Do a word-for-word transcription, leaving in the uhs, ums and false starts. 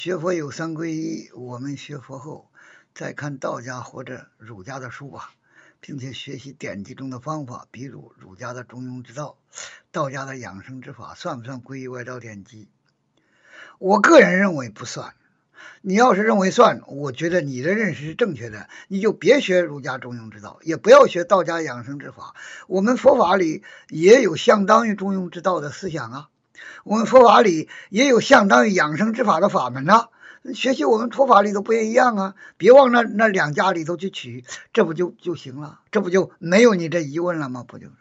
学佛有三皈依，我们学佛后再看道家或者儒家的书吧，并且学习典籍中的方法，比如儒家的中庸之道、道家的养生之法，算不算皈依外道典籍？我个人认为不算。你要是认为算，我觉得你的认识是正确的，你就别学儒家中庸之道，也不要学道家养生之法。我们佛法里也有相当于中庸之道的思想啊。我们佛法里也有相当于养生之法的法门啊，学习我们佛法里头不也一样啊？别往那那两家里头去取，这不就就行了？这不就没有你这疑问了吗？不就？